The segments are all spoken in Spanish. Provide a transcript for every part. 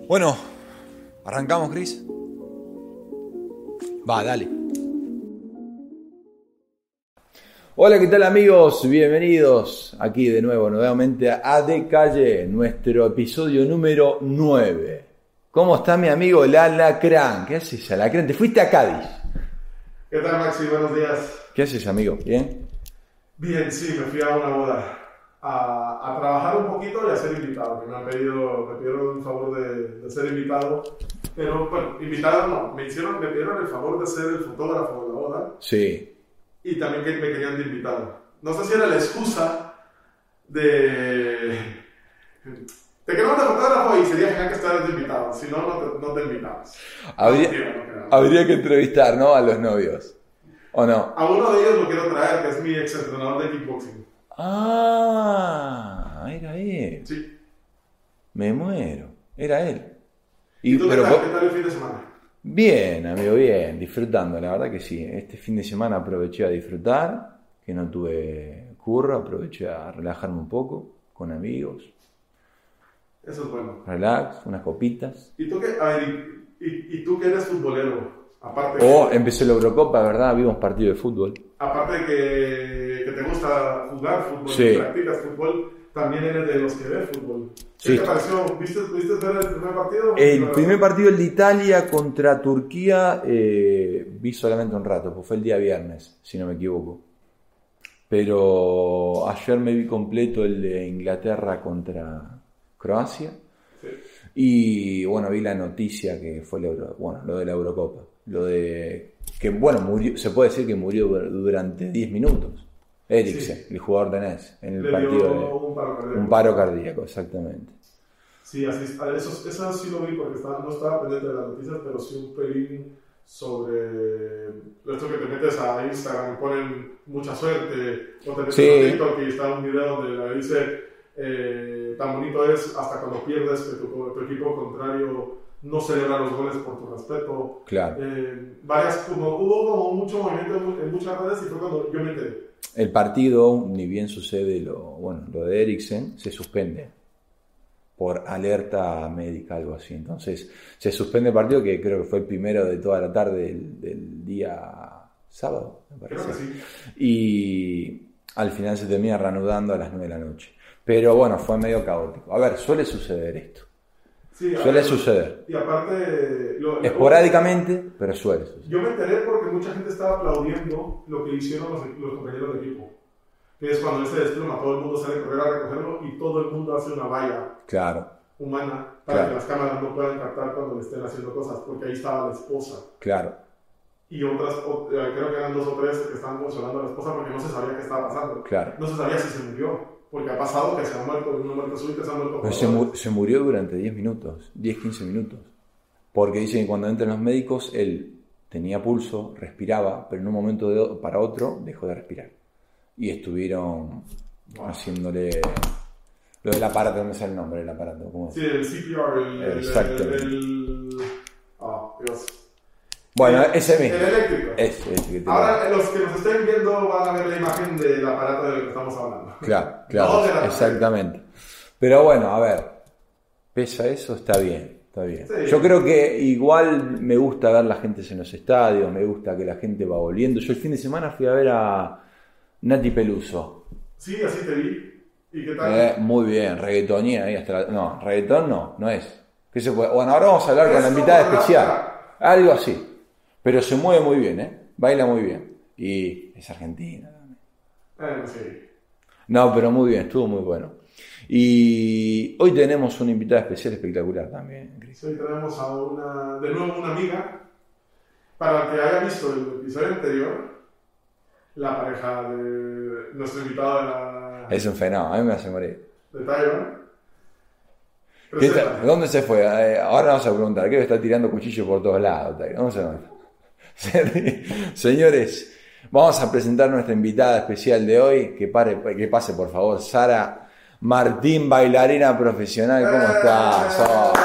Bueno, ¿arrancamos, Cris? Va, dale. Hola, ¿qué tal, amigos? Bienvenidos aquí de nuevo, nuevamente a De Calle, nuestro episodio número 9. ¿Cómo está mi amigo el Alacrán? ¿Qué haces, Alacrán? Te fuiste a Cádiz. ¿Qué tal, Maxi? Buenos días. ¿Qué haces, amigo? ¿Bien? Bien, sí, me fui a una boda a trabajar un poquito y a ser invitado, que me pidieron el favor de ser invitado, pero bueno, invitado no, me pidieron el favor de ser el fotógrafo de la boda. Sí. Y también que me querían de invitado. No sé si era la excusa de que no te fotógrafo y sería genial que estuvieras de invitado, si no, no te invitabas. Habría que entrevistar, ¿no? A los novios, ¿o no? A uno de ellos lo quiero traer, que es mi ex entrenador de kickboxing. Ah, era él. Sí. Me muero, era él. ¿Y tú qué tal el fin de semana? Bien, amigo, bien, disfrutando, la verdad que sí. Este fin de semana aproveché a disfrutar, que no tuve curro, aproveché a relajarme un poco con amigos. Eso es bueno. Relax, unas copitas. ¿Y tú qué? A ver, ¿y tú que eres futbolero? Aparte empecé la Eurocopa, ¿verdad? Vimos partido de fútbol. Aparte que te gusta jugar fútbol, sí. Y practicas fútbol, también eres de los que ve fútbol. ¿Qué te pareció? ¿Pudiste ver el primer partido? El primer partido, el de Italia contra Turquía, vi solamente un rato, pues fue el día viernes, si no me equivoco. Pero ayer me vi completo el de Inglaterra contra Croacia. Sí. Y bueno, vi la noticia que fue lo de la Eurocopa. Lo de que, murió, se puede decir que murió durante 10 minutos. Eriksen, sí. El jugador danés, en el partido un paro cardíaco, exactamente. Sí, así, eso sí lo vi porque no estaba pendiente de las noticias, pero sí un pelín sobre esto que te metes a Instagram y ponen mucha suerte, o te metes a TikTok y está un video donde le dice tan bonito es hasta cuando pierdes que tu equipo contrario no celebra los goles por tu respeto. Claro. Hubo como mucho movimiento en muchas redes y fue cuando yo me enteré. El partido, ni bien sucede lo de Eriksen, se suspende por alerta médica, algo así. Entonces, se suspende el partido, que creo que fue el primero de toda la tarde del día sábado, me parece. Creo que sí. Y al final se termina reanudando a las 9 de la noche. Pero bueno, fue medio caótico. A ver, suele suceder esto. Sí, suele suceder. Y aparte... Esporádicamente, pero suele suceder. Yo me enteré porque mucha gente estaba aplaudiendo lo que hicieron los compañeros de equipo. Que es cuando él se desploma, todo el mundo sale a correr a recogerlo y todo el mundo hace una valla humana para que las cámaras no puedan captar cuando le estén haciendo cosas, porque ahí estaba la esposa. Claro. Y creo que eran 2 o 3 que estaban consolando a la esposa porque no se sabía qué estaba pasando. Claro. No se sabía si se murió. Porque ha pasado que se ha muerto de una muerte súbita, se ha muerto. Pero se murió durante 10 minutos, 10-15 minutos. Porque dicen que cuando entran los médicos, él tenía pulso, respiraba, pero en un momento para otro dejó de respirar. Y estuvieron haciéndole lo del aparato, no sé el nombre del aparato. ¿Cómo es? Sí, el CPR, exactamente. Dios. Bueno, ese mismo. El eléctrico. Ese ahora, los que nos estén viendo van a ver la imagen del aparato del que estamos hablando. Claro, exactamente. Pero bueno, a ver, pesa eso, está bien. Sí. Yo creo que igual me gusta ver la gente en los estadios, me gusta que la gente va volviendo. Yo el fin de semana fui a ver a Nati Peluso. Sí, así te vi. ¿Y qué tal? Muy bien, reggaetonía ahí hasta no, reggaetón no es. ¿Qué se puede? Bueno, ahora vamos a hablar con la invitada especial. Algo así. Pero se mueve muy bien, baila muy bien. Y es argentina también. Sí. No, pero muy bien, estuvo muy bueno. Y hoy tenemos una invitada especial espectacular también, Cris. Hoy tenemos de nuevo una amiga. Para el que haya visto el episodio anterior, la pareja de nuestro invitado de la... Es un fenómeno, a mí me hace morir. De Taiwan. ¿Dónde se fue? Ahora vamos a preguntar, ¿qué está tirando cuchillos por todos lados, Taiwan? ¿Dónde se va? Señores, vamos a presentar a nuestra invitada especial de hoy. Que pase por favor Sara Martín, bailarina profesional. ¿Cómo estás?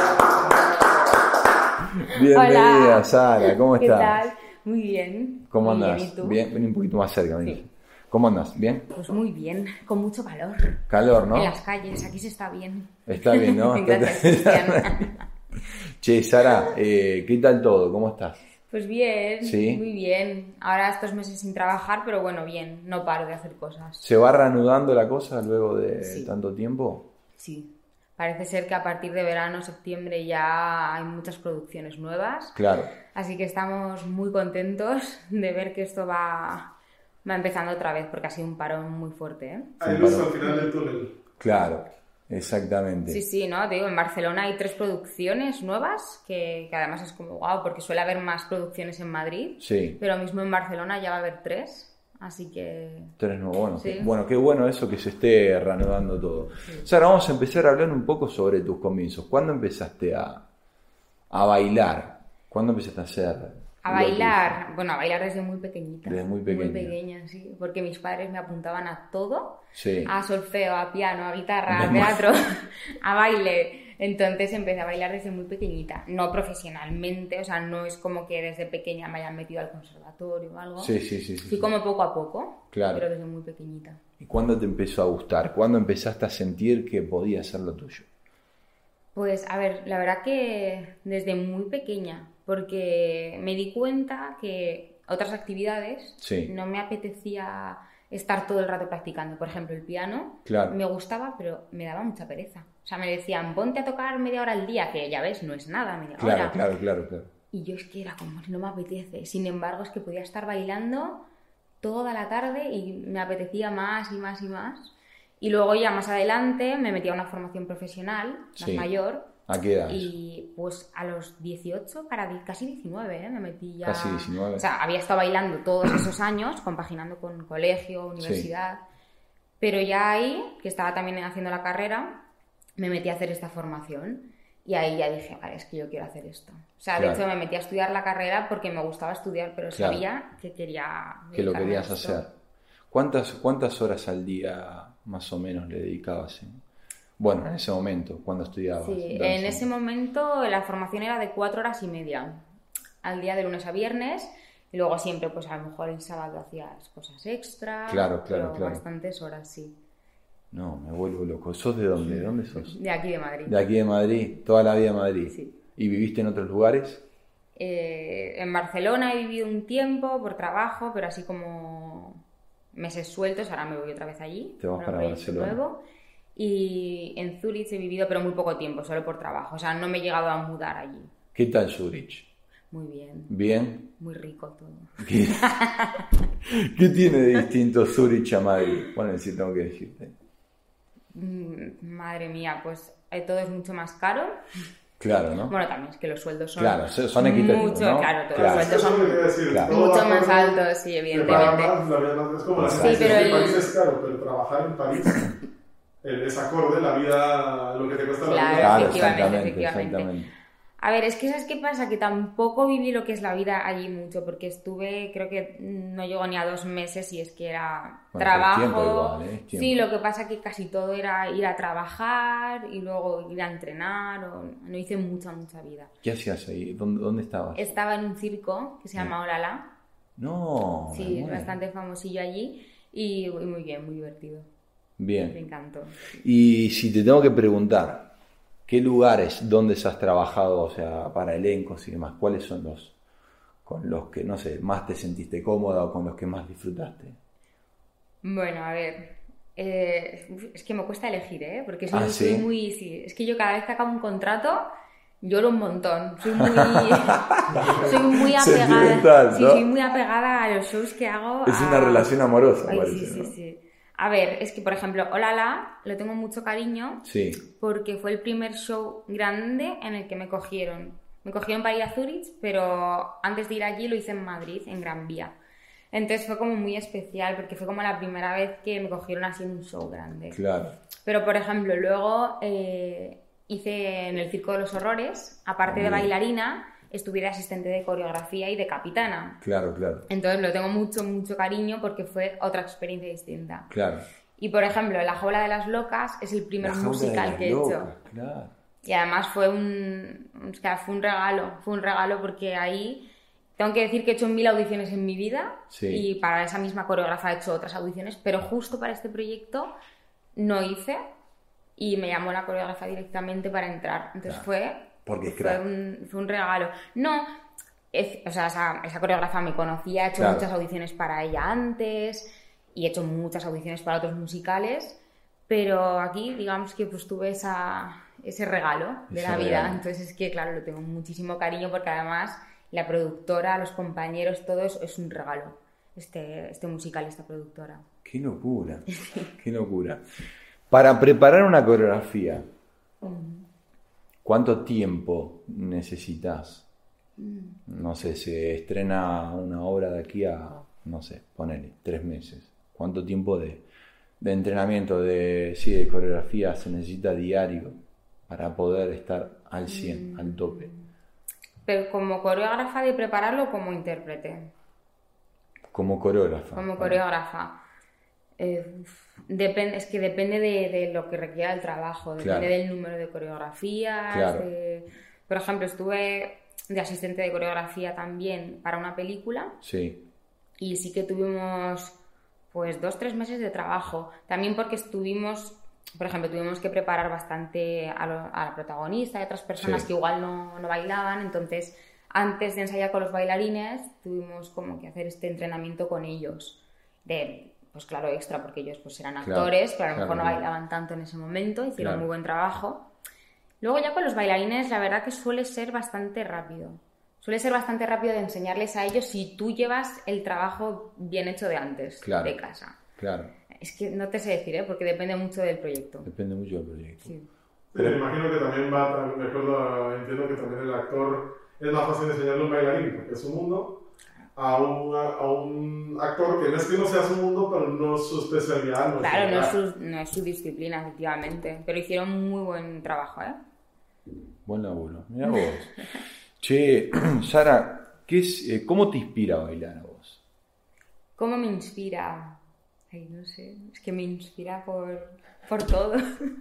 Bienvenida. Hola. Sara, ¿cómo estás? ¿Qué tal? Muy bien. ¿Cómo muy andás? Bien, ¿y tú? Bien, ven un poquito más cerca. Sí. ¿Cómo andás? ¿Bien? Pues muy bien, con mucho calor. Calor, ¿no? En las calles, aquí se está bien. Está bien, ¿no? Gracias, Cristian. Che, Sara, ¿qué tal todo? ¿Cómo estás? Pues bien, ¿Sí? muy bien. Ahora estos meses sin trabajar, pero bueno, bien, no paro de hacer cosas. ¿Se va reanudando la cosa luego de Sí. tanto tiempo? Sí, parece ser que a partir de verano, septiembre ya hay muchas producciones nuevas, Claro, así que estamos muy contentos de ver que esto va empezando otra vez, porque ha sido un parón muy fuerte, ¿eh? Hay luz al final del túnel. claro, exactamente. Sí, sí, ¿no? Te digo, en Barcelona hay 3 producciones nuevas, que además es como guau, porque suele haber más producciones en Madrid, Sí, pero mismo en Barcelona ya va a haber 3, así que... 3 nuevos. Bueno, Sí. qué bueno eso que se esté reanudando todo. Sara, vamos a empezar a hablar un poco sobre tus comienzos. ¿Cuándo empezaste a bailar? ¿Cuándo empezaste a hacer? A lo tuyo? bailar, bueno, a bailar desde muy pequeñita. Desde muy pequeña. Muy pequeña, sí, porque mis padres me apuntaban a todo, Sí. a solfeo, a piano, a guitarra, a Me teatro, a baile. Entonces empecé a bailar desde muy pequeñita, no profesionalmente, o sea, no es como que desde pequeña me hayan metido al conservatorio o algo. Sí. Fui Sí. como poco a poco, Claro. pero desde muy pequeñita. ¿Y cuándo te empezó a gustar? ¿Cuándo empezaste a sentir que podía ser lo tuyo? Pues a ver, la verdad que desde muy pequeña, porque me di cuenta que otras actividades Sí. no me apetecía estar todo el rato practicando. Por ejemplo, el piano Claro. me gustaba, pero me daba mucha pereza. O sea, me decían, ponte a tocar media hora al día, que ya ves, no es nada, media hora. Claro. Y yo es que era como, no me apetece. Sin embargo, es que podía estar bailando toda la tarde y me apetecía más y más y más. Y luego ya más adelante me metí a una formación profesional, más Sí. mayor, ¿A qué edad? y pues a los 18, casi 19, me metí ya... Casi 19. O sea, había estado bailando todos esos años, compaginando con colegio, universidad, pero ya ahí, que estaba también haciendo la carrera, me metí a hacer esta formación. Y ahí ya dije, vale, es que yo quiero hacer esto. O sea, Claro. de hecho me metí a estudiar la carrera porque me gustaba estudiar, pero Claro. sabía que quería... Que lo dedicarme a querías esto. hacer. ¿Cuántas horas al día más o menos le dedicabas? Bueno, en ese momento, cuando estudiabas. Sí, danza? en ese momento la formación era de 4 horas y media al día, de lunes a viernes, y luego siempre, pues a lo mejor el sábado hacías cosas extra, Claro. pero bastantes horas, sí. No, me vuelvo loco. ¿Sos de dónde? ¿De dónde sos? De aquí de Madrid. De aquí de Madrid, toda la vida en Madrid. Sí. ¿Y viviste en otros lugares? En Barcelona he vivido un tiempo por trabajo, pero así como meses sueltos, ahora me voy otra vez allí. Te vas un para proyecto Barcelona. nuevo. Y en Zurich he vivido, pero muy poco tiempo, solo por trabajo. O sea, no me he llegado a mudar allí. ¿Qué tal Zurich? Muy bien, ¿Bien? muy rico todo. ¿Qué, ¿Qué tiene de distinto Zurich a Madrid? Bueno, sí tengo que decirte. Madre mía, pues todo es mucho más caro. Claro, ¿no? Bueno, también es que los sueldos son Claro, son equitativos, mucho, ¿no? claro, todos Claro. los sueldos Eso es lo que te iba a son decir. Claro. Todo mucho va más todo- altos, sí, te evidentemente. pagan más, la vida más- es como la Sí, Francia. pero El el- país es caro, pero trabajar en París es acorde la vida, lo que te cuesta la Claro, vida. Claro, efectivamente. exactamente. A ver, es que ¿sabes qué pasa? Que tampoco viví lo que es la vida allí mucho, porque estuve, creo que no llegó ni a 2 meses y es que era Bueno, trabajo. pero es tiempo igual, ¿eh? Es tiempo. Sí, lo que pasa que casi todo era ir a trabajar y luego ir a entrenar, no hice mucha vida. ¿Qué hacías ahí? ¿Dónde estabas? Estaba en un circo que se llama Olala, No, me sí, es muero. bastante famosillo allí y muy bien, muy divertido, me Bien. encantó. Y si te tengo que preguntar, ¿qué lugares, dónde has trabajado, o sea, para elencos y demás? ¿Cuáles son los con los que, no sé, más te sentiste cómoda o con los que más disfrutaste? Bueno, a ver, es que me cuesta elegir, ¿eh? Porque Ah, soy ¿sí? muy... Sí, es que yo cada vez que acabo un contrato lloro un montón. Soy muy, soy muy apegada. Sentimental, Sí, ¿no? soy muy apegada a los shows que hago. Es una relación amorosa, Ay, parece, sí, ¿no? sí. A ver, es que, por ejemplo, Olala lo tengo mucho cariño Sí, porque fue el primer show grande en el que me cogieron. Me cogieron para ir a Zurich, pero antes de ir allí lo hice en Madrid, en Gran Vía. Entonces fue como muy especial porque fue como la primera vez que me cogieron así en un show grande. claro. Pero, por ejemplo, luego hice en el Circo de los Horrores, aparte de Bien. bailarina, estuve de asistente de coreografía y de capitana. Claro. Entonces lo tengo mucho cariño porque fue otra experiencia distinta. Claro. Y, por ejemplo, La Jaula de las Locas es el primer La jaula de musical las que he locas, hecho. claro. Y además fue un regalo porque ahí tengo que decir que he hecho 1000 audiciones en mi vida Sí. y para esa misma coreógrafa he hecho otras audiciones, pero justo para este proyecto no hice y me llamó la coreógrafa directamente para entrar. Entonces Claro. fue Porque es crack. Fue un regalo. No, o sea, esa coreógrafa me conocía, he hecho muchas audiciones para ella antes y he hecho muchas audiciones para otros musicales, pero aquí digamos que pues tuve ese regalo de la vida. Entonces es que claro, lo tengo muchísimo cariño porque además la productora, los compañeros, todo es un regalo. Este musical, esta productora. ¡Qué locura! ¡Qué locura! Para preparar una coreografía, ¿cuánto tiempo necesitas? No sé, se estrena una obra de aquí a, no sé, ponele, 3 meses. ¿Cuánto tiempo de entrenamiento, de coreografía se necesita diario para poder estar al 100, al tope? Pero como coreógrafa de prepararlo o como intérprete. Como coreógrafa. Como coreógrafa. Depende de lo que requiera el trabajo, depende del número de coreografías. Claro. Por ejemplo, estuve de asistente de coreografía también para una película. Sí. Y sí que tuvimos pues 2-3 meses de trabajo. También porque tuvimos que preparar bastante a la protagonista y a otras personas que igual no bailaban. Entonces, antes de ensayar con los bailarines, tuvimos como que hacer este entrenamiento con ellos. Pues claro, extra, porque ellos pues eran actores, pero a lo mejor no bailaban tanto en ese momento, hicieron muy buen trabajo. Luego ya con los bailarines, la verdad que suele ser bastante rápido. Suele ser bastante rápido de enseñarles a ellos si tú llevas el trabajo bien hecho de antes, de casa. Claro. Es que no te sé decir, porque depende mucho del proyecto. Depende mucho del proyecto. Sí. Sí, me imagino que también entiendo que también el actor es más fácil enseñarle a un bailarín, porque es su mundo, a un actor que no es que no sea su mundo, pero no es su especialidad. No es su disciplina, efectivamente, pero hicieron muy buen trabajo, ¿eh? Buen laburo. Mirá vos. Che, Sara, ¿cómo te inspira a bailar a vos? ¿Cómo me inspira? Ay, no sé, es que me inspira por todo.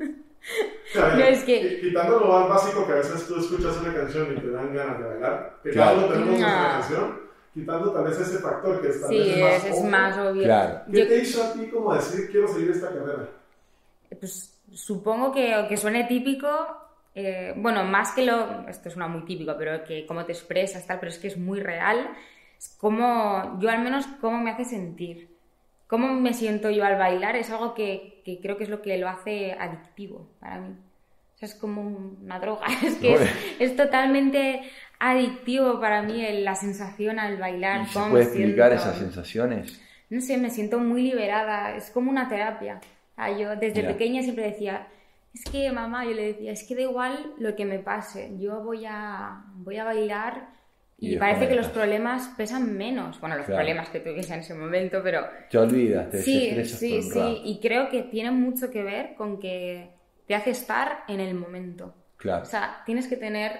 Claro, no, es que... Quitando lo más básico que a veces tú escuchas una canción y te dan ganas de bailar, que claro, tenemos una canción, quitando tal vez ese factor que es más obvio. Claro. ¿Qué te hizo a ti como decir quiero seguir esta carrera? Pues supongo que suene típico, bueno, más que esto suena muy típico, pero que cómo te expresas, tal, pero es que es muy real, es como, yo al menos, cómo me hace sentir. Cómo me siento yo al bailar es algo que creo que es lo que lo hace adictivo para mí. O sea, es como una droga, es que es totalmente adictivo para mí la sensación al bailar. ¿Se puede explicar esas sensaciones? No sé, me siento muy liberada, es como una terapia. O sea, yo desde pequeña siempre decía, es que mamá, yo le decía, es que da igual lo que me pase, yo voy a bailar. Y parece que los problemas pesan menos. Bueno, los problemas que tuviese en ese momento, pero... Te olvidas, te desestresas por un rato. Sí, y creo que tiene mucho que ver con que te hace estar en el momento. Claro. O sea, tienes que tener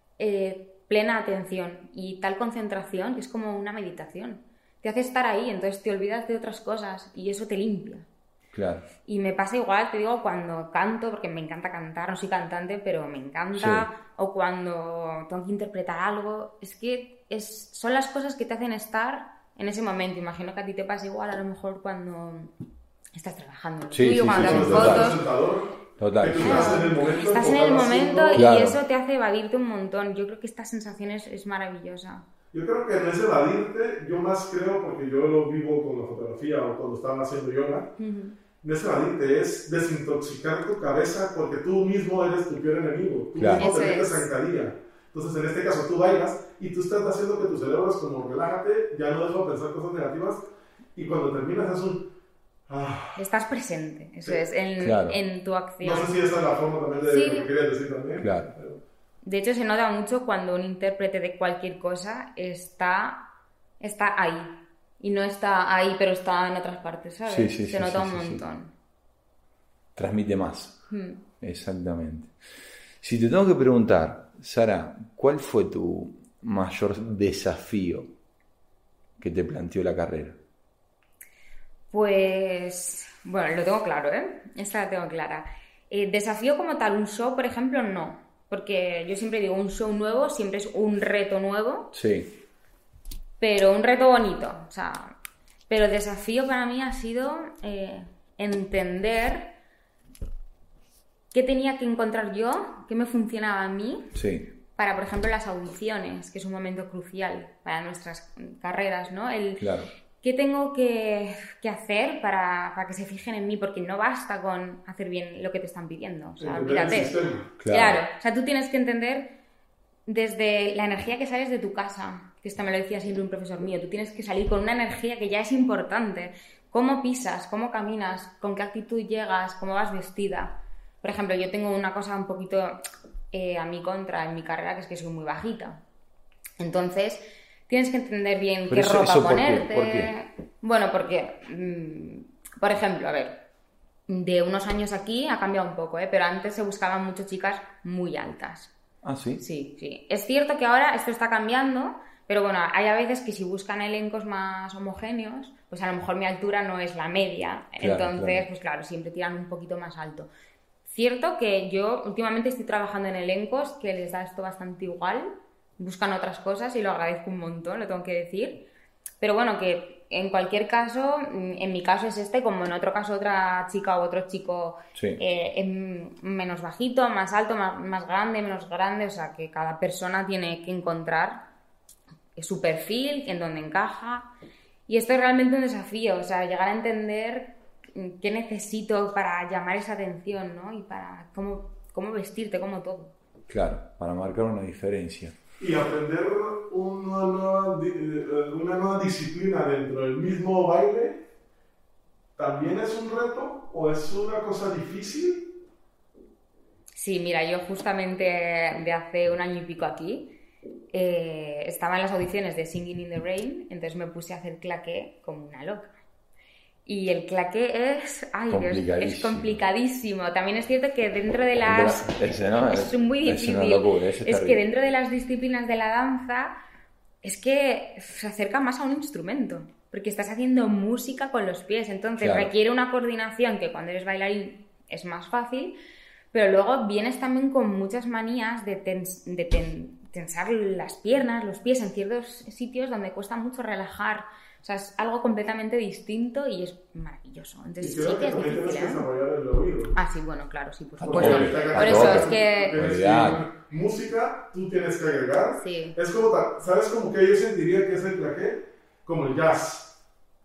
plena atención y tal concentración que es como una meditación. Te hace estar ahí, entonces te olvidas de otras cosas y eso te limpia. Claro. Y me pasa igual, te digo, cuando canto, porque me encanta cantar, no soy cantante, pero me encanta, o cuando tengo que interpretar algo, es que son las cosas que te hacen estar en ese momento. Imagino que a ti te pasa igual, a lo mejor cuando estás trabajando en lo tuyo, cuando haces fotos. Total. Estás en el momento y eso te hace evadirte un montón. Yo creo que esta sensación es maravillosa. Yo creo que no es evadirte, yo más creo, porque yo lo vivo con la fotografía o cuando estaba haciendo yoga, no es evadirte, es desintoxicar tu cabeza porque tú mismo eres tu peor enemigo. Tú mismo te metes zancadilla. Entonces, en este caso, tú bailas y tú estás haciendo que tu cerebro es como relájate, ya no dejo de pensar cosas negativas y cuando terminas es un... Estás presente, eso es, en tu acción. No sé si esa es la forma también de lo que querías decir también. Claro. De hecho, se nota mucho cuando un intérprete de cualquier cosa está ahí. Y no está ahí, pero está en otras partes, ¿sabes? Se nota un montón. Transmite más. Exactamente. Si te tengo que preguntar, Sara, ¿cuál fue tu mayor desafío que te planteó la carrera? Pues, bueno, lo tengo claro, ¿eh? Esta la tengo clara. Desafío como tal, un show, por ejemplo, no. Porque yo siempre digo, un show nuevo siempre es un reto nuevo. Sí. Pero un reto bonito, o sea, pero el desafío para mí ha sido entender qué tenía que encontrar yo, qué me funcionaba a mí, para, por ejemplo, las audiciones, que es un momento crucial para nuestras carreras, ¿no? Claro. ¿Qué tengo que hacer para que se fijen en mí? Porque no basta con hacer bien lo que te están pidiendo. O sea, olvídate. Claro. O sea, tú tienes que entender desde la energía que sales de tu casa, que esto me lo decía siempre un profesor mío, tú tienes que salir con una energía que ya es importante. Cómo pisas, cómo caminas, con qué actitud llegas, cómo vas vestida. Por ejemplo, yo tengo una cosa un poquito a mi contra en mi carrera, que es que soy muy bajita. Entonces, tienes que entender bien qué ropa ponerte. ¿Por qué? Bueno, porque, por ejemplo, a ver, de unos años aquí ha cambiado un poco, pero antes se buscaban mucho chicas muy altas. ¿Ah, sí? Sí. Es cierto que ahora esto está cambiando, pero bueno, hay a veces que si buscan elencos más homogéneos, pues a lo mejor mi altura no es la media. Entonces, pues claro, siempre tiran un poquito más alto. Cierto que yo últimamente estoy trabajando en elencos que les da esto bastante igual, buscan otras cosas y lo agradezco un montón, lo tengo que decir. Pero bueno, que en cualquier caso, en mi caso es como en otro caso otra chica u otro chico menos bajito, más alto, más grande, menos grande, o sea que cada persona tiene que encontrar su perfil, en donde encaja. Y esto es realmente un desafío, o sea, llegar a entender qué necesito para llamar esa atención, ¿no? Y para cómo vestirte, cómo todo. Claro, para marcar una diferencia. Y aprender una nueva disciplina dentro del mismo baile, ¿también es un reto o es una cosa difícil? Sí, mira, yo justamente de hace un año y pico aquí estaba en las audiciones de Singing in the Rain, entonces me puse a hacer claqué como una loca. Y el claqué es complicadísimo. También es cierto que dentro de las... es muy difícil. Es una locura, es que dentro de las disciplinas de la danza es que se acerca más a un instrumento, porque estás haciendo música con los pies, entonces requiere una coordinación que cuando eres bailarín es más fácil, pero luego vienes también con muchas manías de tensar las piernas, los pies en ciertos sitios donde cuesta mucho relajar. O sea, es algo completamente distinto y es maravilloso. Entonces, y creo que es difícil, tienes que desarrollar el oído. Ah, sí, bueno, claro, sí, por supuesto. Por eso es que... música, tú tienes que agregar. Sí. Es como, ¿sabes? Como que yo sentiría que es el claqué, como el jazz.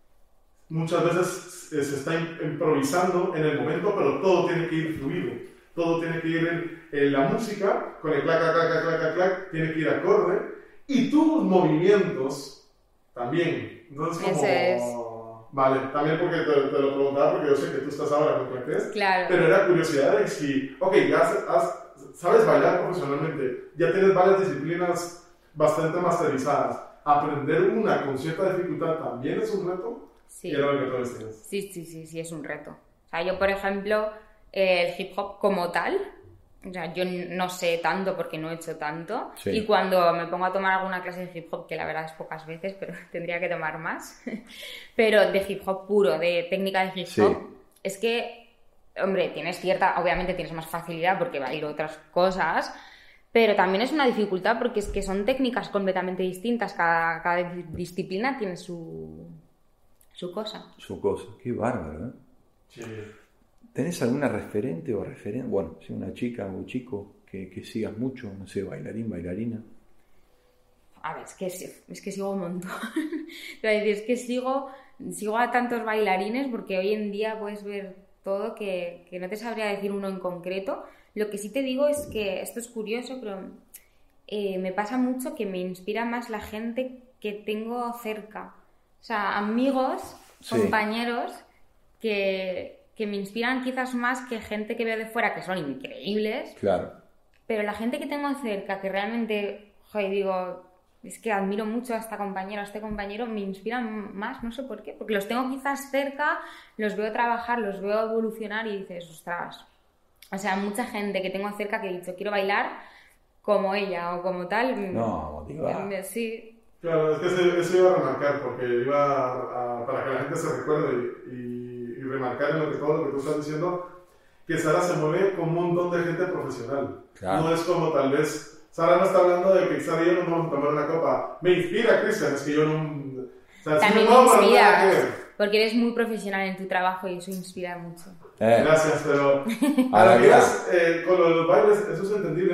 Muchas veces se está improvisando en el momento, pero todo tiene que ir fluido. Todo tiene que ir en la música, con el clac, clac, clac, clac, clac, clac, tiene que ir acorde. Y tus movimientos también. Entonces, como... Vale, también porque te lo preguntaba, porque yo sé que tú estás ahora con claqués. Claro. Pero era curiosidad de si, ya sabes bailar profesionalmente, ya tienes varias disciplinas bastante masterizadas. Aprender una con cierta dificultad también es un reto. Sí. Y era lo que tú decías. Sí, es un reto. O sea, yo, por ejemplo, el hip hop como tal, o sea, yo no sé tanto porque no he hecho tanto. Sí. Y cuando me pongo a tomar alguna clase de hip hop, que la verdad es pocas veces, pero tendría que tomar más, pero de hip hop puro, de técnica de hip hop, es que, hombre, obviamente tienes más facilidad porque bailo otras cosas, pero también es una dificultad porque es que son técnicas completamente distintas, cada disciplina tiene su cosa. Su cosa, qué bárbaro, ¿eh? Sí. ¿Tenés alguna referente o referente? Bueno, si una chica o un chico que sigas mucho, no sé, bailarín, bailarina. A ver, es que sigo un montón. Es que sigo a tantos bailarines porque hoy en día puedes ver todo que no te sabría decir uno en concreto. Lo que sí te digo es que esto es curioso, pero me pasa mucho que me inspira más la gente que tengo cerca. O sea, amigos, compañeros que me inspiran quizás más que gente que veo de fuera, que son increíbles. Claro. Pero la gente que tengo cerca, que realmente, digo, es que admiro mucho a esta compañera, a este compañero, me inspiran más, no sé por qué, porque los tengo quizás cerca, los veo trabajar, los veo evolucionar y dices, ostras. O sea, mucha gente que tengo cerca que he dicho, quiero bailar como ella o como tal. No, motivar. Sí. Claro, es que eso iba a remarcar, porque para que la gente se recuerde y remarcar en todo lo que tú estás diciendo, que Sara se mueve con un montón de gente profesional. Claro. No es como tal vez, Sara no está hablando de que Sara y yo nos vamos a tomar una copa. Me inspira, Cristian, es que yo no... O sea, también si me inspiras, porque eres muy profesional en tu trabajo y eso inspira mucho. Gracias, pero... Ahora, con los bailes, eso es entendible, porque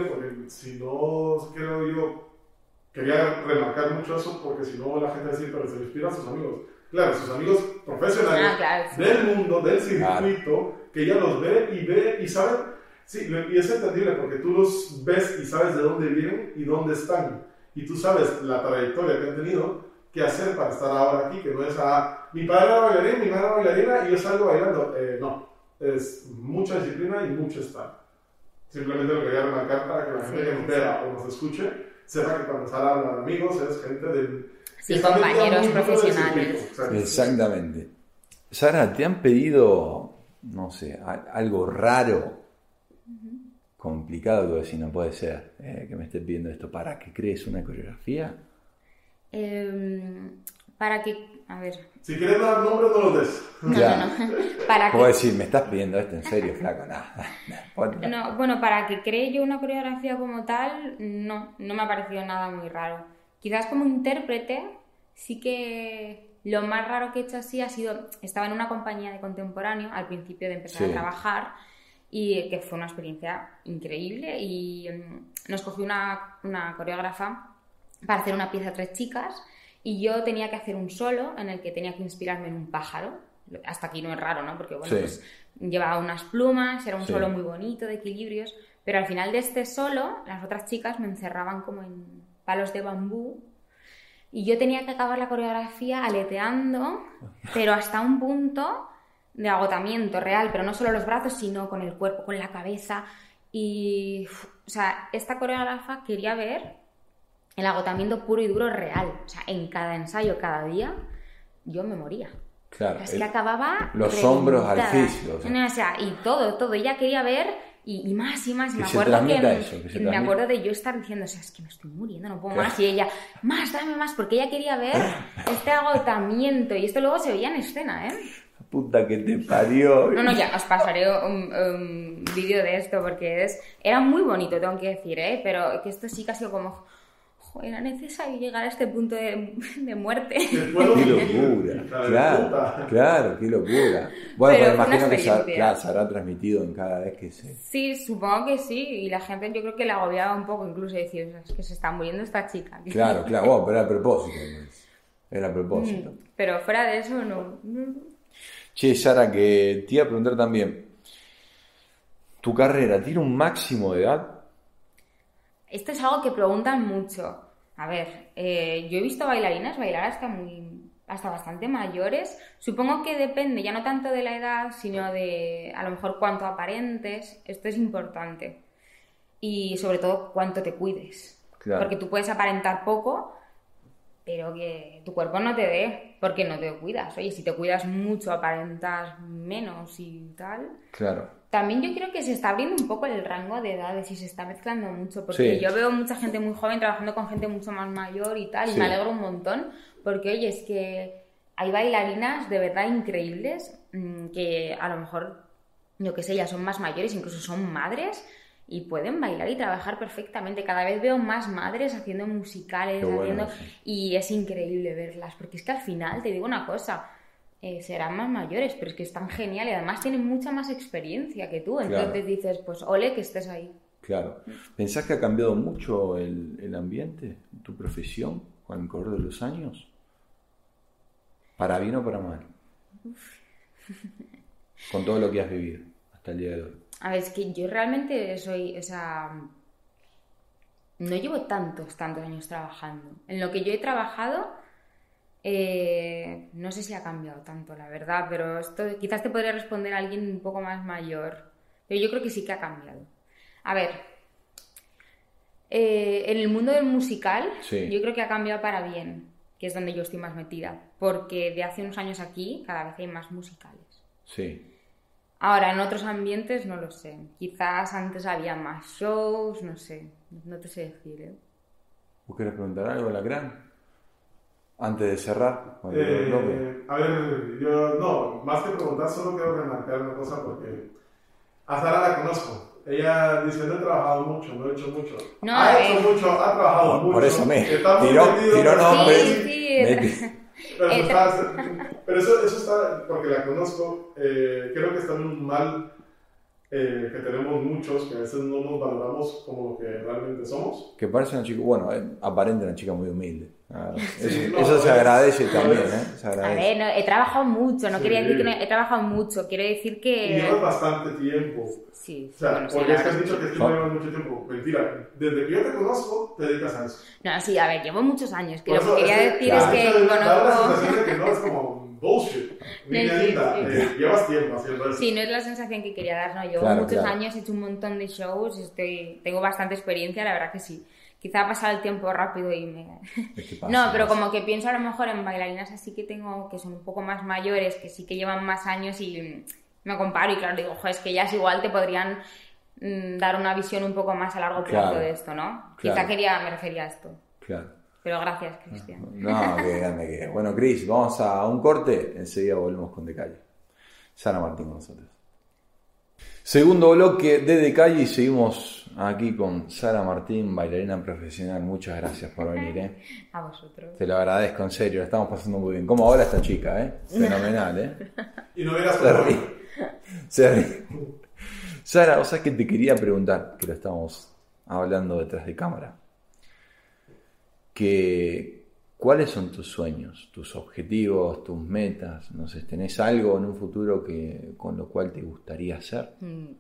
si no, creo yo, quería remarcar mucho eso, porque si no la gente va a decir, pero se inspira a sus amigos. Claro, sus amigos profesionales claro, sí. del mundo, del circuito, que ella los ve y saben, sí, y es entendible, porque tú los ves y sabes de dónde vienen y dónde están, y tú sabes la trayectoria que han tenido, qué hacer para estar ahora aquí, que no es mi padre era bailarín, mi madre era bailarina y yo salgo bailando. No, es mucha disciplina y mucho estar. Simplemente lo quería remarcar para que la gente que nos vea o nos escuche sepa que cuando sale habla de amigos es gente del... Sí, compañeros profesionales. Exactamente. Sara, ¿te han pedido, no sé, algo raro, complicado, que si no puede ser, que me estés pidiendo esto para que crees una coreografía? Para que, a ver... Si quieres dar nombres, no los des. Ya. Para ¿Puedo que... decir, me estás pidiendo esto en serio, flaco? Nada. No, bueno, para que cree yo una coreografía como tal, no me ha parecido nada muy raro. Quizás como intérprete, sí que lo más raro que he hecho así ha sido... Estaba en una compañía de contemporáneo al principio de empezar a trabajar, y que fue una experiencia increíble, y nos cogió una coreógrafa para hacer una pieza 3 chicas, y yo tenía que hacer un solo en el que tenía que inspirarme en un pájaro. Hasta aquí no es raro, ¿no? Porque, bueno, pues llevaba unas plumas, era un solo muy bonito, de equilibrios, pero al final de este solo, las otras chicas me encerraban como en palos de bambú, y yo tenía que acabar la coreografía aleteando, pero hasta un punto de agotamiento real, pero no solo los brazos, sino con el cuerpo, con la cabeza. Y, o sea, esta coreógrafa quería ver el agotamiento puro y duro real. O sea, en cada ensayo, cada día, yo me moría. Claro. Es que acababa los reventada. hombros al fisio. O sea, y todo. Ella quería ver y más y más. Que me se acuerdo transmita eso, que se me acuerdo transmita. de yo estar diciendo, o sea, es que me estoy muriendo, no puedo más. Y ella, más, dame más, porque ella quería ver este agotamiento. Y esto luego se veía en escena, ¿eh? Puta que te parió. No, ya os pasaré un vídeo de esto, porque era muy bonito, tengo que decir, ¿eh? Pero que esto sí que ha sido como, joder, era necesario llegar a este punto de muerte. ¡Qué locura! Claro, qué locura. Bueno, pero imagino que se habrá transmitido en cada vez que se... Sí, supongo que sí, y la gente yo creo que la agobiaba un poco, incluso decir, es que se está muriendo esta chica. Claro, bueno, pero era a propósito. Era a propósito. Pero fuera de eso, no. Che, Sara, que te iba a preguntar también, ¿tu carrera tiene un máximo de edad? Esto es algo que preguntan mucho. A ver, yo he visto bailarinas bailar hasta bastante mayores. Supongo que depende ya no tanto de la edad, sino de a lo mejor cuánto aparentes. Esto es importante. Y sobre todo cuánto te cuides. Claro. Porque tú puedes aparentar poco, pero que tu cuerpo no te dé, porque no te cuidas. Oye, si te cuidas mucho, aparentas menos y tal. Claro. También yo creo que se está abriendo un poco el rango de edades y se está mezclando mucho, porque yo veo mucha gente muy joven trabajando con gente mucho más mayor y tal, y me alegro un montón, porque oye, es que hay bailarinas de verdad increíbles que a lo mejor, yo qué sé, ya son más mayores, incluso son madres, y pueden bailar y trabajar perfectamente. Cada vez veo más madres haciendo musicales, y es increíble verlas, porque es que al final, te digo una cosa, serán más mayores, pero es que están geniales, además tienen mucha más experiencia que tú, entonces dices, pues ole que estés ahí. Claro. ¿Pensás que ha cambiado mucho el ambiente, tu profesión, con el correr de los años? ¿Para bien o para mal? Con todo lo que has vivido hasta el día de hoy. A ver, es que yo realmente no llevo tantos años trabajando. En lo que yo he trabajado, no sé si ha cambiado tanto, la verdad, pero esto quizás te podría responder a alguien un poco más mayor. Pero yo creo que sí que ha cambiado. A ver, en el mundo del musical, yo creo que ha cambiado para bien, que es donde yo estoy más metida, porque de hace unos años aquí cada vez hay más musicales. Sí. Ahora, en otros ambientes no lo sé. Quizás antes había más shows, no sé. No te sé decir, ¿eh? ¿Vos querés preguntar algo, Lacrán? Antes de cerrar. A ver, yo más que preguntar, solo quiero remarcar una cosa porque a Sara la conozco. Ella dice, no he trabajado mucho, no he hecho mucho. No, ha hecho mucho, ha trabajado mucho. Por eso me tiró nombres. Sí. Pero eso está, porque la conozco, creo que está en un mal que tenemos muchos, que a veces no nos valoramos como lo que realmente somos. Que parece una chica, bueno, aparenta una chica muy humilde. Sí, eso se agradece también, ¿eh? Se agradece. A ver, no, he trabajado mucho, no Sí. quería decir que no, he trabajado mucho, quiero decir Y que... llevas bastante tiempo. Sí, O sea, bueno, sí, porque la es que has verdad. dicho que tú no llevas mucho tiempo. Mentira, desde que yo te conozco, te dedicas a eso. No, sí, a ver, llevo muchos años, que Por lo que eso, quería decir es claro. que Da la conozco... sensación de que no es como bullshit. Niña Sí, linda, sí. llevas tiempo haciendo eso. Sí, no es la sensación que quería dar, no, llevo Claro, muchos claro. años, he hecho un montón de shows, tengo bastante experiencia, la verdad que sí. Quizá ha pasado el tiempo rápido y me... Es que pasa, No, pero pasa. como que pienso a lo mejor en bailarinas así que tengo, que son un poco más mayores, que sí que llevan más años y me comparo y claro, digo, joder, es que ellas igual te podrían dar una visión un poco más a largo plazo Claro, de esto, ¿no? claro. Quizá me refería a esto. Claro. Pero gracias, Cristian. No, qué grande que es. Bueno, Cris, vamos a un corte, enseguida volvemos con De Calle. Sara Martín con nosotros. Segundo bloque de De Calle y seguimos aquí con Sara Martín, bailarina profesional. Muchas gracias por venir, ¿eh? A vosotros. Te lo agradezco, en serio, la estamos pasando muy bien. ¿Cómo ahora esta chica, eh? Fenomenal, ¿eh? Y no verás Se cómo. ríe. Se ríe. Sara, o sea que te quería preguntar, que lo estamos hablando detrás de cámara, ¿cuáles son tus sueños, tus objetivos, tus metas? No sé, ¿tenés algo en un futuro con lo cual te gustaría hacer?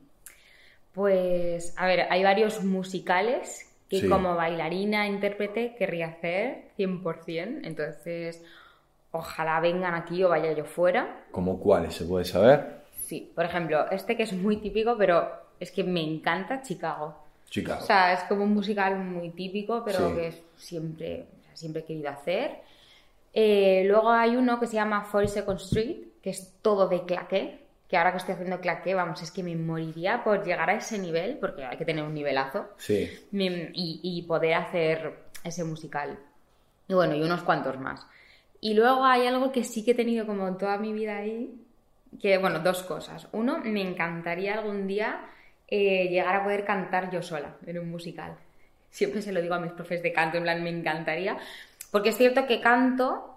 Pues, a ver, hay varios musicales que Sí. como bailarina, intérprete, querría hacer 100%. Entonces, ojalá vengan aquí o vaya yo fuera. ¿Cómo cuáles se puede saber? Sí, por ejemplo, este que es muy típico, pero es que me encanta, Chicago. Chicago. O sea, es como un musical muy típico, pero Sí. que siempre he querido hacer. Luego hay uno que se llama 42nd Street, que es todo de claqué, que ahora que estoy haciendo claqué, vamos, es que me moriría por llegar a ese nivel, porque hay que tener un nivelazo, Sí. y poder hacer ese musical. Y bueno, y unos cuantos más. Y luego hay algo que sí que he tenido como en toda mi vida ahí, que, bueno, dos cosas. Uno, me encantaría algún día llegar a poder cantar yo sola en un musical. Siempre se lo digo a mis profes de canto, en plan, me encantaría. Porque es cierto que canto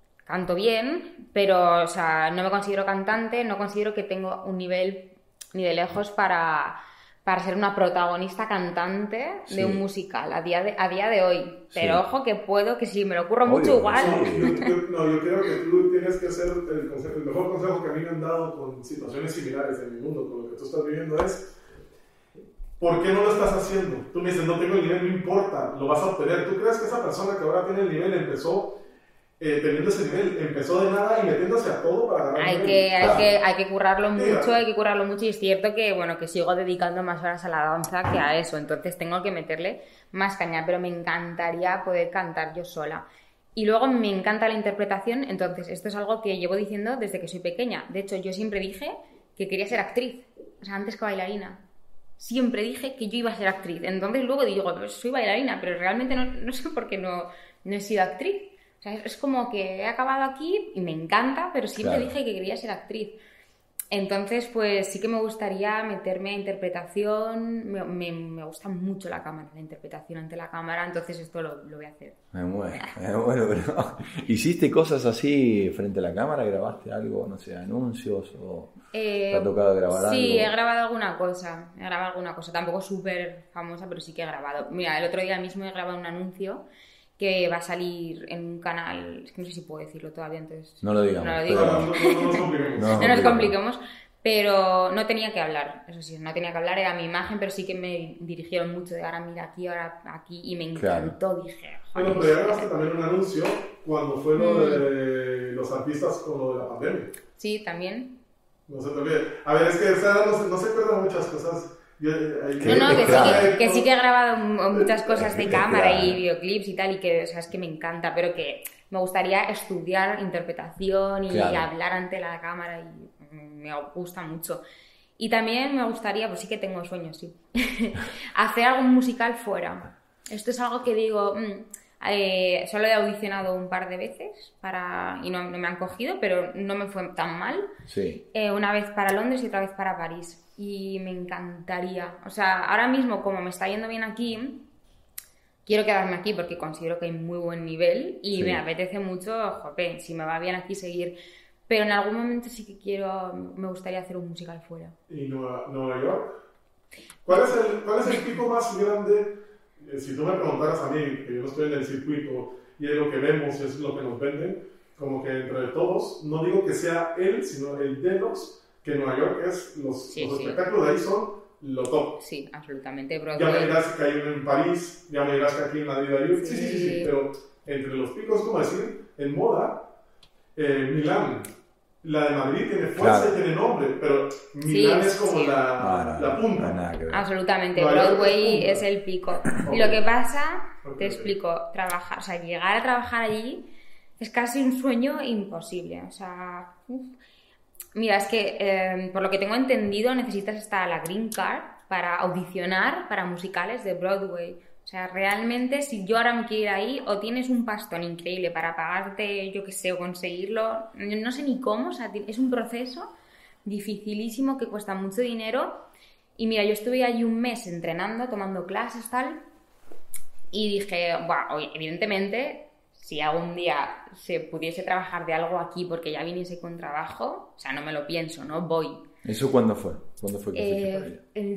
bien, pero, o sea, no me considero cantante, no considero que tengo un nivel ni de lejos para ser una protagonista cantante Sí. de un musical a día de hoy. Pero Sí. ojo que puedo, que si me lo ocurro Obvio, mucho igual. sí. Yo creo que tú tienes que ser el mejor consejo que a mí me han dado con situaciones similares en mi mundo, con lo que tú estás viviendo es, ¿por qué no lo estás haciendo? Tú me dices, no tengo el nivel, no importa, lo vas a obtener. ¿Tú crees que esa persona que ahora tiene el nivel empezó teniendo ese nivel, empezó de nada y metiéndose a todo para ganar Hay el que, nivel? hay que currarlo Sí, mucho, claro. hay que currarlo mucho y es cierto que, bueno, que sigo dedicando más horas a la danza que a eso, entonces tengo que meterle más caña, pero me encantaría poder cantar yo sola. Y luego me encanta la interpretación, entonces esto es algo que llevo diciendo desde que soy pequeña. De hecho, yo siempre dije que quería ser actriz, o sea, antes que bailarina. Siempre dije que yo iba a ser actriz. Entonces luego digo, pues soy bailarina, pero realmente no sé por qué no he sido actriz. O sea, es como que he acabado aquí y me encanta, pero siempre Claro. dije que quería ser actriz. Entonces, pues sí que me gustaría meterme a interpretación. Me gusta mucho la cámara, la interpretación ante la cámara, entonces esto lo voy a hacer. Me muero, pero ¿hiciste cosas así frente a la cámara? ¿Grabaste algo, no sé, anuncios? ¿O te ha tocado grabar algo? Sí, he grabado alguna cosa. Tampoco súper famosa, pero sí que he grabado. Mira, el otro día mismo he grabado un anuncio que va a salir en un canal, es que no sé si puedo decirlo todavía, entonces... No lo digamos. No lo pero- digo. No nos compliquemos. No. No nos compliquemos, pero no tenía que hablar, eso sí, no tenía que hablar, era mi imagen, pero sí que me dirigieron mucho de ahora mira aquí, ahora aquí, y me encantó, dije, Bueno, joder, pero ya grabaste también un anuncio cuando fue lo de los artistas con lo de la pandemia. sí, también. No se te olvide. A ver, es que Sara no se acuerdan muchas cosas. No, que crack. sí que he grabado muchas cosas de Qué cámara crack. y videoclips y tal, y que, o sea, es que me encanta, pero que me gustaría estudiar interpretación y Claro. hablar ante la cámara y me gusta mucho. Y también me gustaría, pues sí que tengo sueños, sí, hacer algún musical fuera. Esto es algo que digo, solo he audicionado un par de veces y no me han cogido, pero no me fue tan mal. Sí. Una vez para Londres y otra vez para París. Y me encantaría. O sea, ahora mismo, como me está yendo bien aquí, quiero quedarme aquí porque considero que hay muy buen nivel y Sí. me apetece mucho, jope, si me va bien aquí seguir. pero en algún momento sí que me gustaría hacer un musical fuera. ¿Y Nueva York? ¿Cuál es el pico más grande? Si tú me preguntaras a mí, que yo no estoy en el circuito y es lo que vemos, es lo que nos venden, como que entre todos, no digo que sea él, sino el de los, que Nueva York es, los espectáculos de ahí son lo top. Sí, absolutamente. Ya me dirás que hay uno en París, ya me dirás que aquí en Madrid hay uno. Sí, pero entre los picos, como decir, en moda, Milán. La de Madrid tiene fuerza y tiene nombre, pero Milán es como la punta. Absolutamente, Broadway es el pico. Y lo que pasa, te explico, llegar a trabajar allí es casi un sueño imposible. O sea, mira, es que por lo que tengo entendido necesitas hasta la Green Card para audicionar para musicales de Broadway. O sea, realmente, si yo ahora me quiero ir ahí, o tienes un pastón increíble para pagarte, yo qué sé, o conseguirlo, no sé ni cómo, o sea, es un proceso dificilísimo que cuesta mucho dinero. Y mira, yo estuve allí un mes entrenando, tomando clases, tal, y dije, bueno, evidentemente, si algún día se pudiese trabajar de algo aquí porque ya viniese con trabajo, o sea, no me lo pienso, no voy. ¿Eso cuándo fue? ¿Cuándo fue que fuiste para allá? El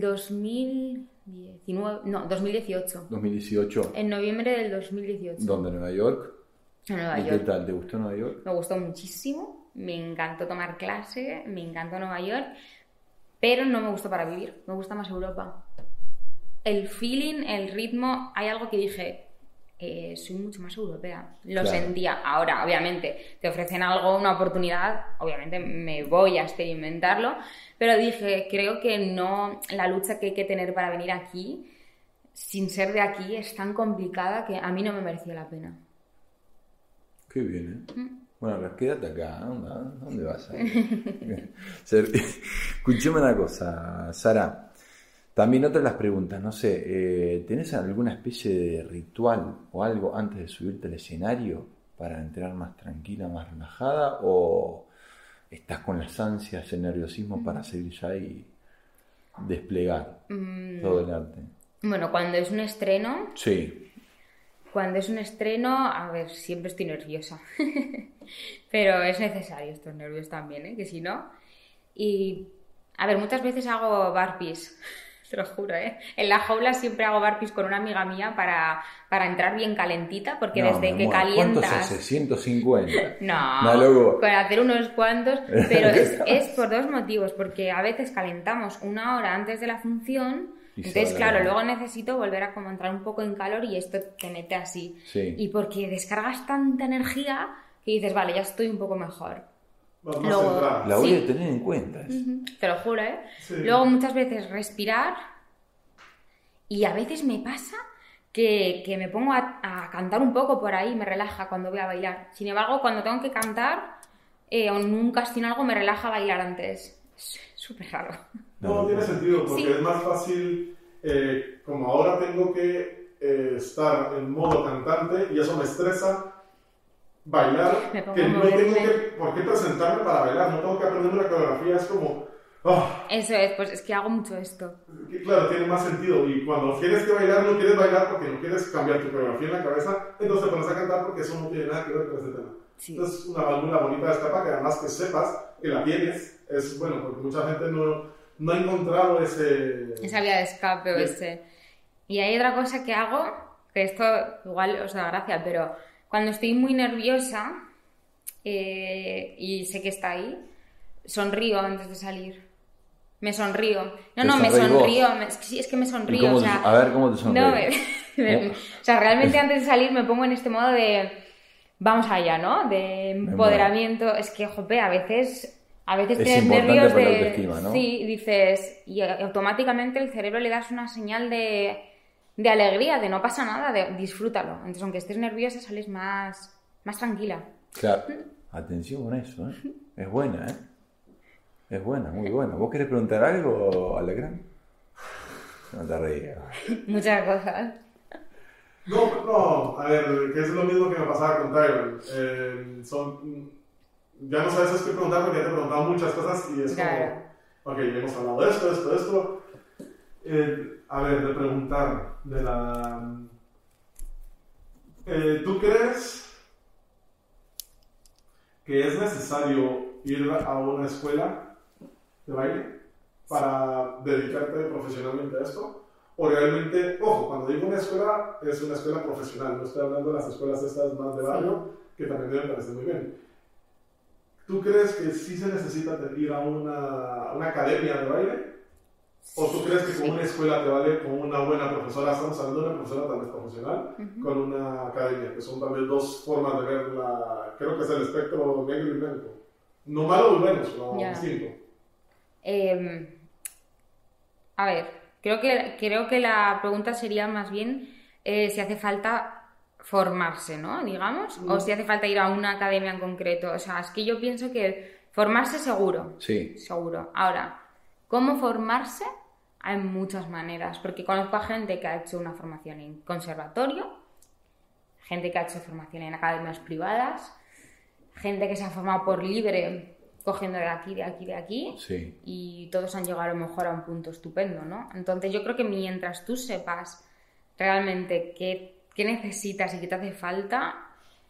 2018. 2018. En noviembre del 2018. ¿Dónde? ¿Nueva York? En Nueva York. ¿Y qué tal? ¿Te gustó Nueva York? Me gustó muchísimo. Me encantó tomar clase. Me encantó Nueva York. Pero no me gustó para vivir. Me gusta más Europa. El feeling, el ritmo... Hay algo que dije... soy mucho más europea. Lo sentía. Ahora, obviamente, te ofrecen algo, una oportunidad, obviamente me voy a experimentarlo, pero dije, creo que no, la lucha que hay que tener para venir aquí, sin ser de aquí, es tan complicada que a mí no me merecía la pena. Qué bien, ¿eh? Bueno, quédate acá, ¿dónde vas a ir? Escuchame una cosa, Sara. También otra de las preguntas, no sé, ¿tenés alguna especie de ritual o algo antes de subirte al escenario para entrar más tranquila, más relajada? ¿O estás con las ansias, el nerviosismo para seguir ya y desplegar todo el arte? Bueno, cuando es un estreno... Sí. Cuando es un estreno, a ver, siempre estoy nerviosa. Pero es necesario estos nervios también, ¿eh? Que si no... Y, a ver, muchas veces hago burpees. Te lo juro, ¿eh? En la jaula siempre hago burpees con una amiga mía para entrar bien calentita, porque desde que calientas... ¿Cuántos hace? 150. No, con hacer unos cuantos, pero es por dos motivos, porque a veces calentamos 1 hora antes de la función, entonces claro, luego necesito volver a como entrar un poco en calor y esto te mete así. Sí. Y porque descargas tanta energía que dices, vale, ya estoy un poco mejor. Luego, la voy a tener en cuenta. Te lo juro, ¿eh? Sí. Luego muchas veces respirar y a veces me pasa que me pongo a cantar un poco por ahí, me relaja cuando voy a bailar. Sin embargo, cuando tengo que cantar o en un casting o algo, me relaja bailar antes. Es súper raro. No tiene sentido, porque es más fácil, como ahora tengo que estar en modo cantante y eso me estresa. Bailar, que no tengo por qué presentarme para bailar, no tengo que aprender una coreografía, es como... Eso es, pues es que hago mucho esto. Claro, tiene más sentido, y cuando tienes que bailar, no quieres bailar porque no quieres cambiar tu coreografía en la cabeza, entonces te pones a cantar porque eso no tiene nada que ver con ese tema. Sí. Entonces, una válvula bonita de escape, que además que sepas que la tienes, es bueno, porque mucha gente no ha encontrado esa vía de escape o ese... Y hay otra cosa que hago, que esto igual os da gracia, pero... Cuando estoy muy nerviosa y sé que está ahí, sonrío antes de salir. Me sonrío. Me sonrío. Es que me sonrío. A ver, ¿cómo te sonríes? O sea, realmente antes de salir me pongo en este modo de... Vamos allá, ¿no? De empoderamiento. Es que, jope, a veces tienes nervios de... La autoestima, ¿no? Sí, dices... Y automáticamente el cerebro le das una señal de alegría, de no pasa nada, de disfrútalo. Entonces, aunque estés nerviosa, sales más tranquila. Claro. Atención con eso, ¿eh? Es buena, ¿eh? Es buena, muy buena. ¿Vos querés preguntar algo, Alegrán? No te rías. Muchas cosas. No, a ver, que es lo mismo que me pasaba con Tyron. Ya no sabes qué preguntar porque ya te he preguntado muchas cosas y es claro. como... Ok, ya hemos hablado de esto. A ver, de preguntar de la... ¿Tú crees que es necesario ir a una escuela de baile para dedicarte profesionalmente a esto? O realmente, ojo, cuando digo una escuela, es una escuela profesional, no estoy hablando de las escuelas estas más de barrio, que también deben parecer muy bien. ¿Tú crees que sí se necesita ir a una academia de baile? ¿O tú crees que con una escuela te vale con una buena profesora? Estamos hablando de una profesora tal vez profesional, con una academia, que son también dos formas de ver creo que es el espectro negro y blanco. No malo o bueno, sino distinto. A ver, creo que la pregunta sería más bien si hace falta formarse, ¿no? Digamos, o si hace falta ir a una academia en concreto. O sea, es que yo pienso que formarse seguro. Sí. Seguro. Ahora, ¿cómo formarse? Hay muchas maneras, porque conozco a gente que ha hecho una formación en conservatorio, gente que ha hecho formación en academias privadas, gente que se ha formado por libre, cogiendo de aquí, de aquí, de aquí, sí. Y todos han llegado a lo mejor a un punto estupendo, ¿no? Entonces yo creo que mientras tú sepas realmente qué necesitas y qué te hace falta,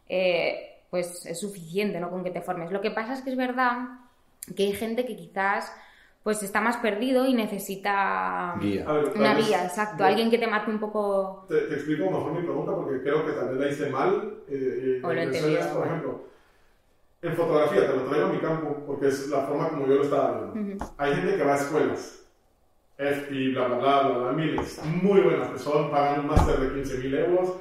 pues es suficiente, ¿no? Con que te formes. Lo que pasa es que es verdad que hay gente que quizás pues está más perdido y necesita guía. Una guía, exacto. Alguien que te marque un poco... Te explico mejor mi pregunta porque creo que también la hice mal. O lo entendí. Por ejemplo, en fotografía, te lo traigo a mi campo porque es la forma como yo lo estaba viendo. Hay gente que va a escuelas. FP, bla, bla, bla, bla, bla, miles, muy buenas que son, pagan un máster de 15.000 euros.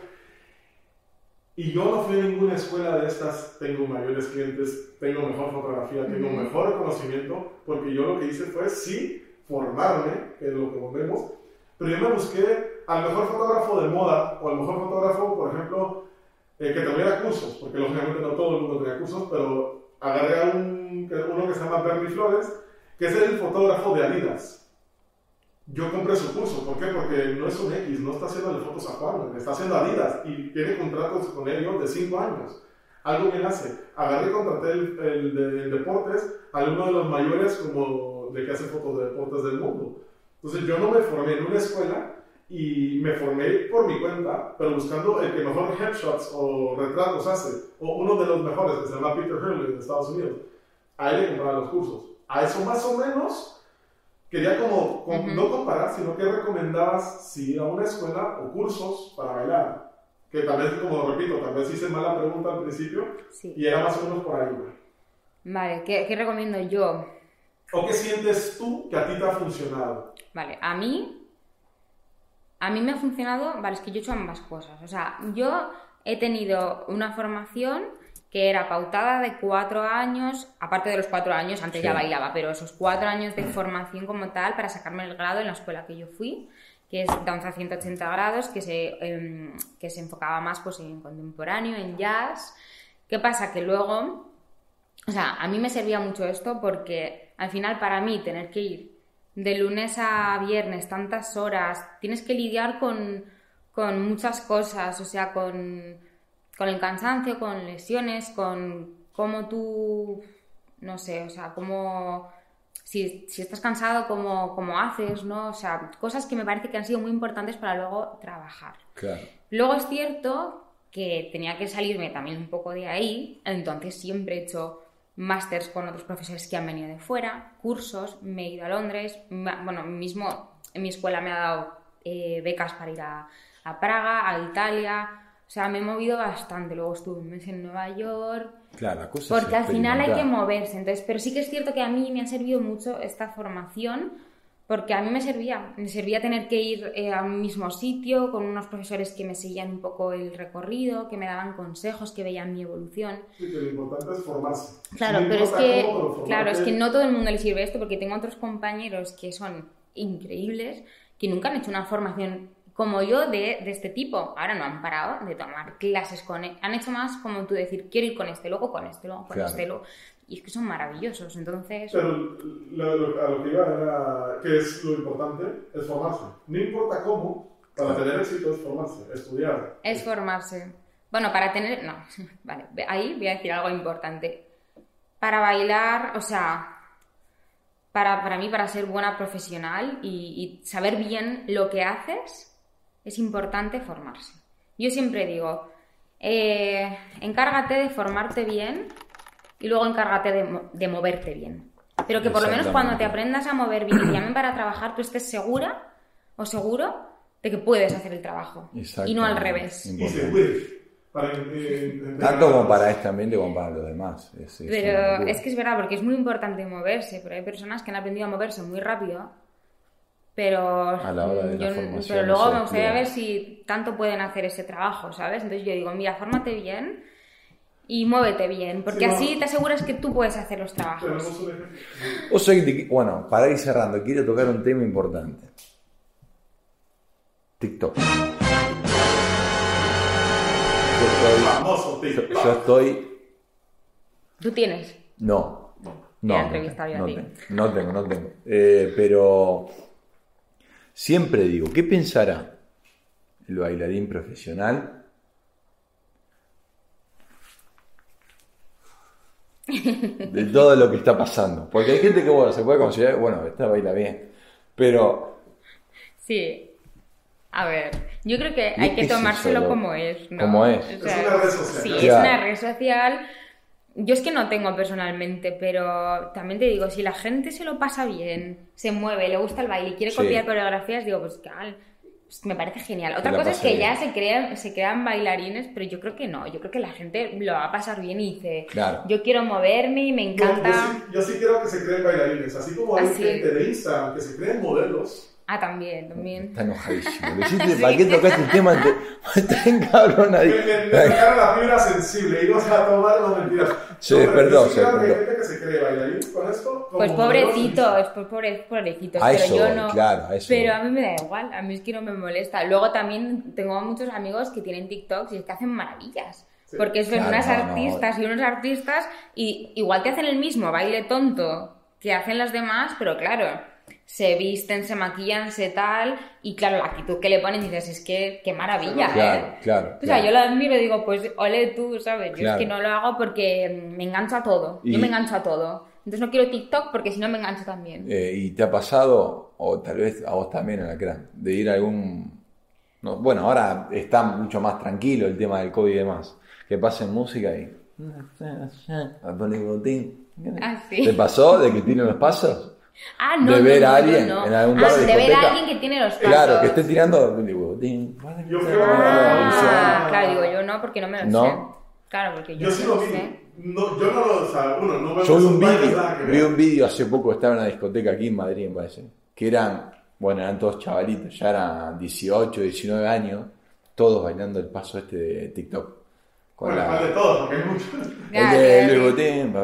Y yo no fui a ninguna escuela de estas, tengo mayores clientes, tengo mejor fotografía, tengo mejor conocimiento, porque yo lo que hice fue, sí, formarme, que es lo que volvemos, pero yo me busqué al mejor fotógrafo de moda, o al mejor fotógrafo, por ejemplo, que tuviera cursos, porque lógicamente no todo el mundo tenía cursos, pero agarré a uno que se llama Bernie Flores, que es el fotógrafo de Adidas. Yo compré su curso, ¿por qué? Porque no es un X, no está haciendo fotos a Juan, está haciendo Adidas y tiene contratos con ellos de 5 años. Algo bien hace. Agarré y contraté el de deportes a uno de los mayores como de que hace fotos de deportes del mundo. Entonces yo no me formé en una escuela y me formé por mi cuenta, pero buscando el que mejor headshots o retratos hace, o uno de los mejores que se llama Peter Hurley de Estados Unidos. A él le compraba los cursos. A eso más o menos quería como no comparar, sino que recomendabas si ir a una escuela o cursos para bailar. Que tal vez, como repito, tal vez hice mala pregunta al principio, sí. Y era más o menos por ahí. Vale, ¿qué recomiendo yo? ¿O qué sientes tú que a ti te ha funcionado? Vale, a mí me ha funcionado, vale, es que yo he hecho ambas cosas. O sea, yo he tenido una formación que era pautada de 4 años, aparte de los 4 años, antes ya bailaba, pero esos 4 años de formación como tal para sacarme el grado en la escuela que yo fui, que es Danza 180 grados, que se enfocaba más pues, en contemporáneo, en jazz. ¿Qué pasa? Que luego, o sea, a mí me servía mucho esto porque al final para mí tener que ir de lunes a viernes tantas horas, tienes que lidiar con muchas cosas, o sea, con el cansancio, con lesiones, con cómo tú, no sé, o sea, cómo, si estás cansado, cómo haces, ¿no? O sea, cosas que me parece que han sido muy importantes para luego trabajar. Claro. Luego es cierto que tenía que salirme también un poco de ahí, entonces siempre he hecho másters con otros profesores que han venido de fuera, cursos, me he ido a Londres, bueno, mismo en mi escuela me ha dado becas para ir a Praga, a Italia. O sea, me he movido bastante. Luego estuve un mes en Nueva York. Claro, la cosa porque al final hay que moverse. Entonces, pero sí que es cierto que a mí me ha servido mucho esta formación porque a mí me servía tener que ir al mismo sitio con unos profesores que me seguían un poco el recorrido, que me daban consejos, que veían mi evolución. Sí, que lo importante es formarse. Claro, no pero es que no todo el mundo le sirve esto porque tengo otros compañeros que son increíbles, que nunca han hecho una formación como yo de este tipo. Ahora no han parado de tomar clases con él. Han hecho más como tú decir, quiero ir con este, luego con este, luego con este, luego. Y es que son maravillosos, entonces... Pero a lo que iba era que es lo importante, es formarse. No importa cómo, para tener éxito es formarse, estudiar. Es formarse. Bueno, para tener... No, vale, ahí voy a decir algo importante. Para bailar, o sea... Para mí, para ser buena profesional y saber bien lo que haces... Es importante formarse. Yo siempre digo, encárgate de formarte bien y luego encárgate de moverte bien. Pero que por lo menos cuando te aprendas a mover bien y te llamen para trabajar, tú estés segura o seguro de que puedes hacer el trabajo. Y no al revés. Y se puede. Tanto como para este ambiente como para los demás. Pero es que es verdad, porque es muy importante moverse, pero hay personas que han aprendido a moverse muy rápido, pero, a la hora de la formación, pero luego me gustaría ver si tanto pueden hacer ese trabajo, ¿sabes? Entonces yo digo, mira, fórmate bien y muévete bien, porque así te aseguras que tú puedes hacer los trabajos. Bueno, para ir cerrando, quiero tocar un tema importante. TikTok. Yo estoy... ¿Tú tienes? No. No tengo. Pero siempre digo, ¿qué pensará el bailarín profesional de todo lo que está pasando? Porque hay gente que se puede considerar, esta baila bien, pero... Sí. A ver, yo creo que hay que tomárselo como es, ¿no? Como es. O sea, es una red social. Sí, claro. Es una red social. Yo es que no tengo personalmente, pero también te digo, si la gente se lo pasa bien, se mueve, le gusta el baile y quiere copiar coreografías, digo, pues me parece genial. Otra cosa es que ya se crean bailarines, pero yo creo que no. Yo creo que la gente lo va a pasar bien y dice, claro, yo quiero moverme y me encanta. Yo sí quiero que se creen bailarines, así como hay gente de Instagram que se creen modelos. Ah, también. Está enojadísimo. ¿Para qué tocaste el tema? Está encabronadito. Me tocaron la fibra sensible. Ibas a tomar las mentiras. Se despertó. Hay gente que se cree bailarín con esto. Pues pobrecitos, pobrecitos. A pero eso, yo no. claro, a eso. Pero a mí me da igual. A mí es que no me molesta. Luego también tengo muchos amigos que tienen TikToks y es que hacen maravillas. Sí. Porque son unas artistas y unos artistas y igual te hacen el mismo baile tonto que hacen los demás, pero claro, se visten, se maquillan, tal, y claro, la actitud que le ponen dices, es que qué maravilla, Claro. O sea, yo lo admiro y digo, pues ole tú, ¿sabes? Yo claro. es que no lo hago porque me engancho a todo, yo me engancho a todo. Entonces no quiero TikTok porque si no me engancho también. ¿Y te ha pasado, o tal vez a vos también, Alacrán, de ir a algún... No, bueno, ahora está mucho más tranquilo el tema del COVID y demás, que pasen música y... ¿Sí? ¿Te pasó de que tienen los pasos? Ah, no, de ver no, a alguien no. en algún bar de ver discoteca. a alguien que tiene los pasos. Claro, que esté tirando. Claro, digo yo no, porque no me lo sé. Claro, porque yo sí no lo vi. sé. No, yo no lo, o sea, no me yo vi un vídeo hace poco, estaba en una discoteca aquí en Madrid, me parece, que eran todos chavalitos, ya eran 18, 19 años, todos bailando el paso de TikTok. De todos, porque hay muchos. El de Botín,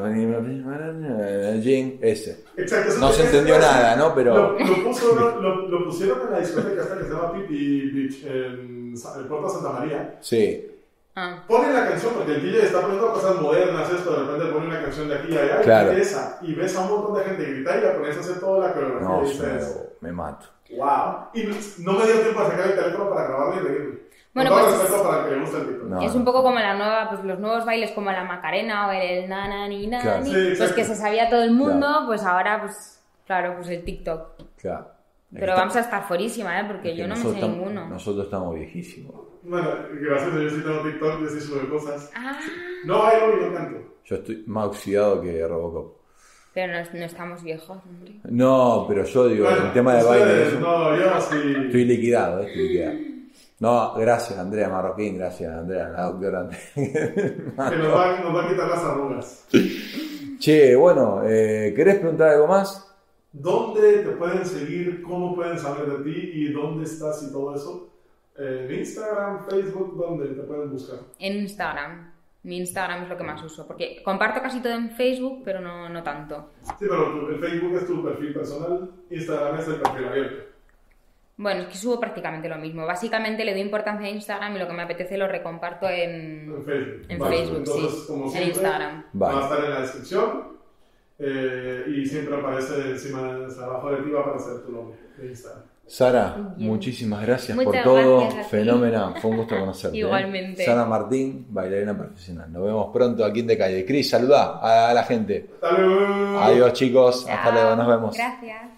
ese. Exacto, no se entendió nada, ¿no? Pero... Lo pusieron en la discoteca esta que se llama Pipi Beach, en el puerto de Santa María. Sí. Ponen la canción porque el DJ está poniendo cosas modernas, de repente pone una canción de aquí y allá, claro. y ves a un montón de gente gritar y la pones a hacer toda la coreografía. No, y dices, me mato. Wow. Y no me dio tiempo a sacar el teléfono para grabarme y reírme. Bueno, con todo pues respeto para el que le gusta el TikTok. Es un poco como la nueva, pues los nuevos bailes como la Macarena o el na ni na claro. ni, Sí, pues que se sabía todo el mundo, claro. Pues ahora, pues claro, pues el TikTok. Claro. Pero vamos a estar fuerísima, porque yo no me sé ninguno. Nosotros estamos viejísimos. Bueno, gracias, yo sí tengo TikTok, yo sí subo cosas. No bailo y no canto. Yo estoy más oxidado que Robocop. Pero no estamos viejos, hombre. No, pero yo digo, el tema de baile... No, yo sí... Estoy liquidado. No, gracias Andrea Marroquín, gracias Andrea, la doctora. Que nos va a quitar las arrugas. Che, bueno, ¿querés preguntar algo más? ¿Dónde te pueden seguir? ¿Cómo pueden saber de ti? ¿Y dónde estás y todo eso? ¿En Instagram, Facebook? ¿Dónde te pueden buscar? En Instagram. Mi Instagram es lo que más uso, porque comparto casi todo en Facebook, pero no tanto. Sí, pero el Facebook es tu perfil personal, Instagram es el perfil abierto. Bueno, es que subo prácticamente lo mismo. Básicamente le doy importancia a Instagram y lo que me apetece lo recomparto en Facebook. En vale, Facebook, entonces, sí. Como en siempre, Instagram. Va a estar en la descripción y siempre aparece abajo de ti va a aparecer tu nombre de Instagram. Sara, Bien. Muchísimas gracias Muchas por todo. gracias a ti. Fenómena, fue un gusto conocerte. Igualmente. Sara Martín, bailarina profesional. Nos vemos pronto aquí en De Calle. Cris, saludá a la gente. Hasta luego. Adiós chicos, hasta Chao. luego, nos vemos. Gracias.